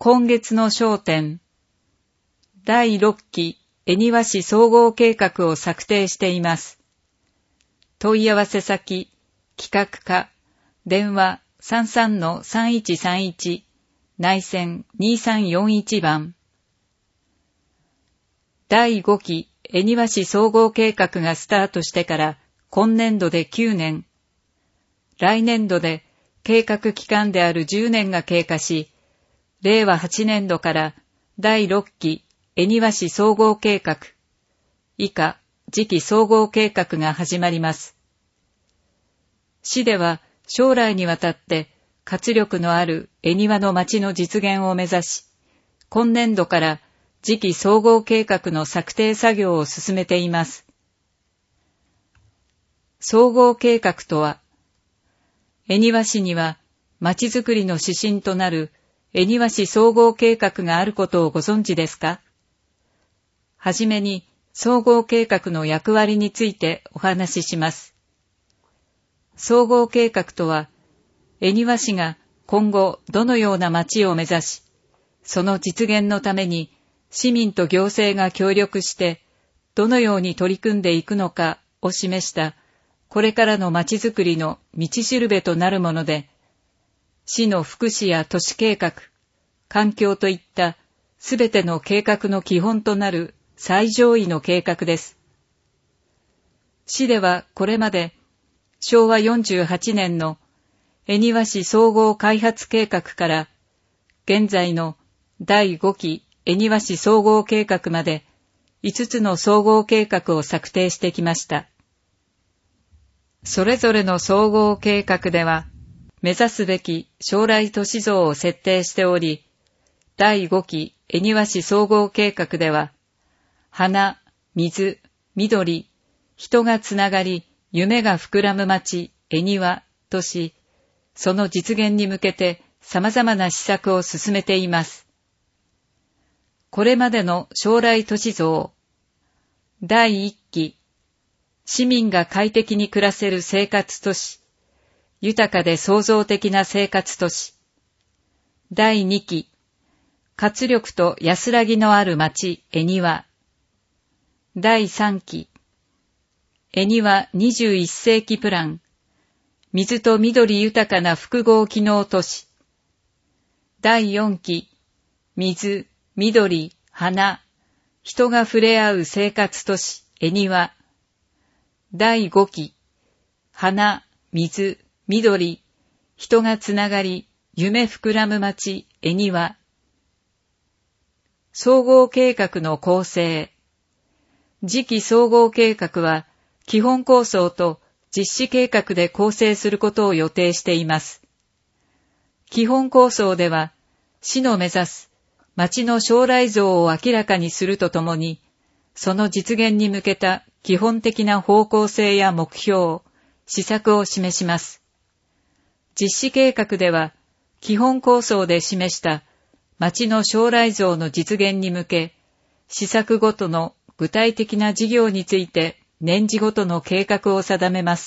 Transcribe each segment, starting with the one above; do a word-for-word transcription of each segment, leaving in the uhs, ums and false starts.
今月の焦点。だいろっき恵庭市総合計画を策定しています。問い合わせ先、企画課、電話 さんさんのさんいちさんいち、内線にさんよんいち番。だいごき恵庭市総合計画がスタートしてから今年度できゅうねん。来年度で計画期間であるじゅうねんが経過し、れいわはちねんどからだいろっき恵庭市総合計画、以下次期総合計画が始まります。市では将来にわたって活力のある恵庭の町の実現を目指し、今年度から次期総合計画の策定作業を進めています。総合計画とは、恵庭市には町づくりの指針となる恵庭市総合計画があることをご存知ですか？はじめに総合計画の役割についてお話しします。総合計画とは、恵庭市が今後どのような町を目指し、その実現のために市民と行政が協力してどのように取り組んでいくのかを示したこれからの町づくりの道しるべとなるもので、市の福祉や都市計画、環境といったすべての計画の基本となる最上位の計画です。市ではこれまでしょうわよんじゅうはちねんの恵庭市総合開発計画から現在のだいごき恵庭市総合計画までいつつの総合計画を策定してきました。それぞれの総合計画では目指すべき将来都市像を設定しており、だいごき恵庭市総合計画では花、水、緑、人がつながり、夢が膨らむ町、恵庭とし、その実現に向けて様々な施策を進めています。これまでの将来都市像。だいいっき、市民が快適に暮らせる生活都市、豊かで創造的な生活都市。だいにき、活力と安らぎのある町、恵庭。だいさんき、恵庭にじゅういっせいきプラン、水と緑豊かな複合機能都市。だいよんき、水、緑、花、人が触れ合う生活都市、恵庭。だいごき、花、水、緑、人がつながり、夢膨らむ町、恵庭。総合計画の構成。次期総合計画は、基本構想と実施計画で構成することを予定しています。基本構想では、市の目指す町の将来像を明らかにするとともに、その実現に向けた基本的な方向性や目標、施策を示します。実施計画では、基本構想で示した町の将来像の実現に向け、施策ごとの具体的な事業について年次ごとの計画を定めます。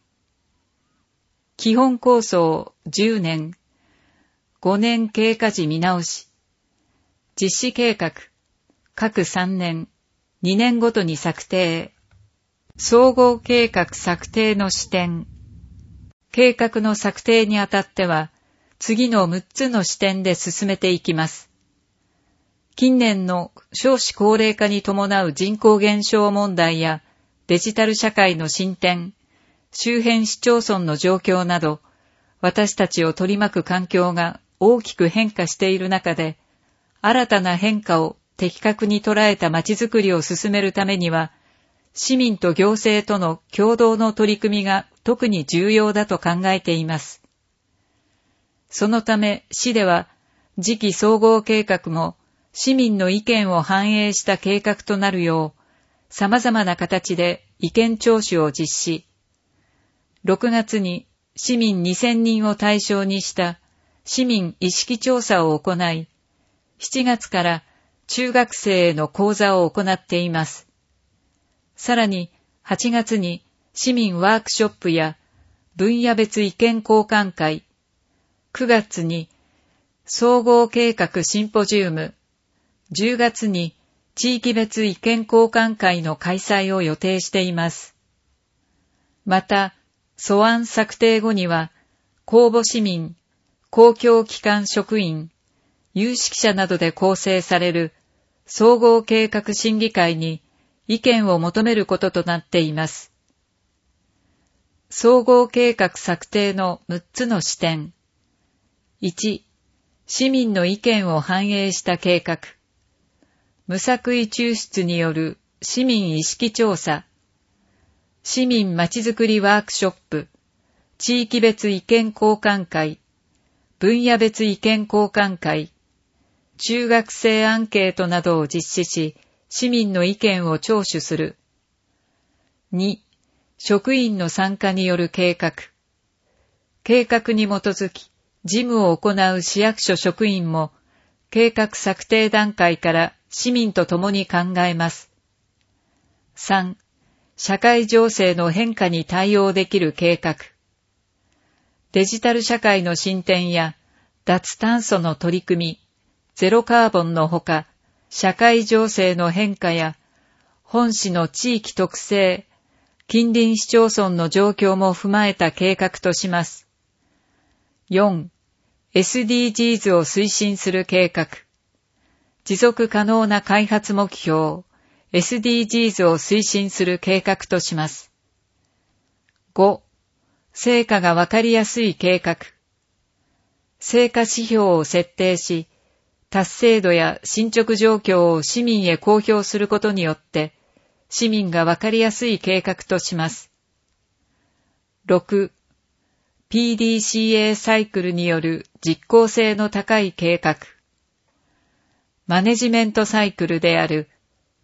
基本構想じゅうねん、ごねん経過時見直し、実施計画、各さんねん、にねんごとに策定、総合計画策定の視点。計画の策定にあたっては、次のむっつの視点で進めていきます。近年の少子高齢化に伴う人口減少問題やデジタル社会の進展、周辺市町村の状況など、私たちを取り巻く環境が大きく変化している中で、新たな変化を的確に捉えたまちづくりを進めるためには、市民と行政との共同の取り組みが特に重要だと考えています。そのため市では次期総合計画も市民の意見を反映した計画となるよう様々な形で意見聴取を実施。ろくがつに市民にせんにんを対象にした市民意識調査を行い、しちがつから中学生への講座を行っています。さらにはちがつに市民ワークショップや分野別意見交換会、くがつに総合計画シンポジウム、じゅうがつに地域別意見交換会の開催を予定しています。また、素案策定後には、公募市民、公共機関職員、有識者などで構成される総合計画審議会に意見を求めることとなっています。総合計画策定のむっつの視点。いち、市民の意見を反映した計画。無作為抽出による市民意識調査。市民まちづくりワークショップ。地域別意見交換会。分野別意見交換会。中学生アンケートなどを実施し、市民の意見を聴取する。に、職員の参加による計画。計画に基づき、事務を行う市役所職員も、計画策定段階から市民と共に考えます。さん、社会情勢の変化に対応できる計画。デジタル社会の進展や、脱炭素の取り組み、ゼロカーボンのほか、社会情勢の変化や、本市の地域特性、近隣市町村の状況も踏まえた計画とします。よん、エスディージーズ を推進する計画。持続可能な開発目標、エスディージーズ を推進する計画とします。ご、成果がわかりやすい計画。成果指標を設定し、達成度や進捗状況を市民へ公表することによって、市民がわかりやすい計画とします。ろく、ピーディーシーエー サイクルによる実効性の高い計画。マネジメントサイクルである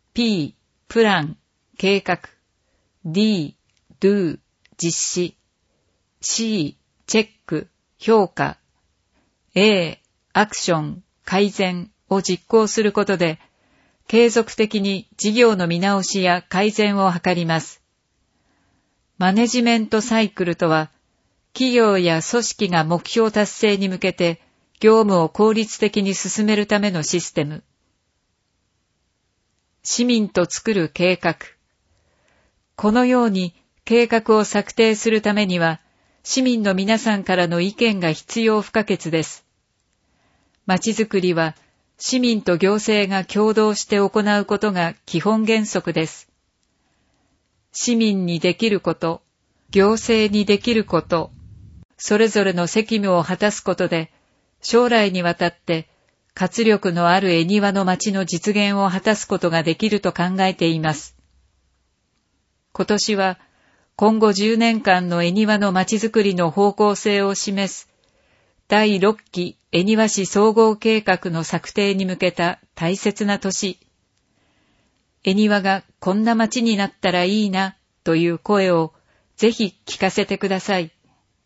P、プラン、計画、D、Do、実施、C、チェック、評価、A、アクション、改善を実行することで、継続的に事業の見直しや改善を図ります。マネジメントサイクルとは、企業や組織が目標達成に向けて業務を効率的に進めるためのシステム。市民と作る計画。このように計画を策定するためには、市民の皆さんからの意見が必要不可欠です。まちづくりは、市民と行政が共同して行うことが基本原則です。市民にできること、行政にできること、それぞれの責務を果たすことで、将来にわたって活力のある恵庭の町の実現を果たすことができると考えています。今年は今後じゅうねんかんの恵庭の町づくりの方向性を示すだいろっき恵庭市総合計画の策定に向けた大切な年。恵庭がこんな町になったらいいなという声をぜひ聞かせてください。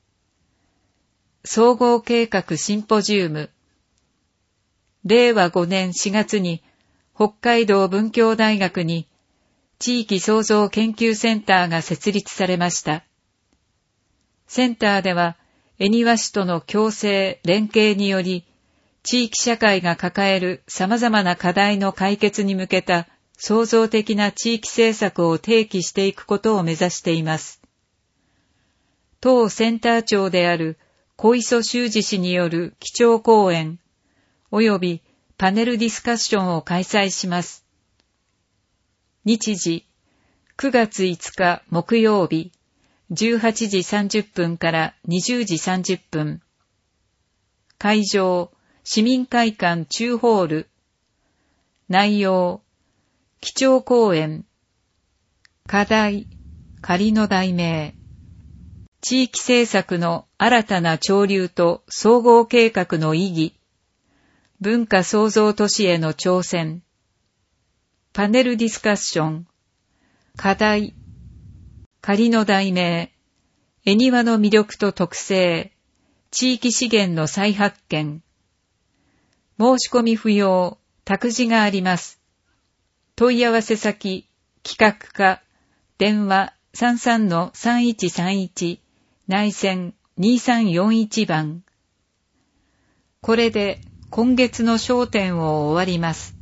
総合計画シンポジウム。れいわごねんしがつに北海道文教大学に地域創造研究センターが設立されました。センターでは恵庭市との共生連携により地域社会が抱える様々な課題の解決に向けた創造的な地域政策を提起していくことを目指しています。当センター長である小磯修二氏による基調講演及びパネルディスカッションを開催します。日時くがついつか木曜日じゅうはちじさんじゅっぷんからにじゅうじさんじゅっぷん。会場市民会館中ホール。内容基調講演。課題仮の題名。地域政策の新たな潮流と総合計画の意義。文化創造都市への挑戦。パネルディスカッション。課題。仮の題名。恵庭の魅力と特性。地域資源の再発見。申し込み不要。託児があります。問い合わせ先。企画課。電話 さんさんのさんいちさんいち。内線にさんよんいちばん。これで今月の焦点を終わります。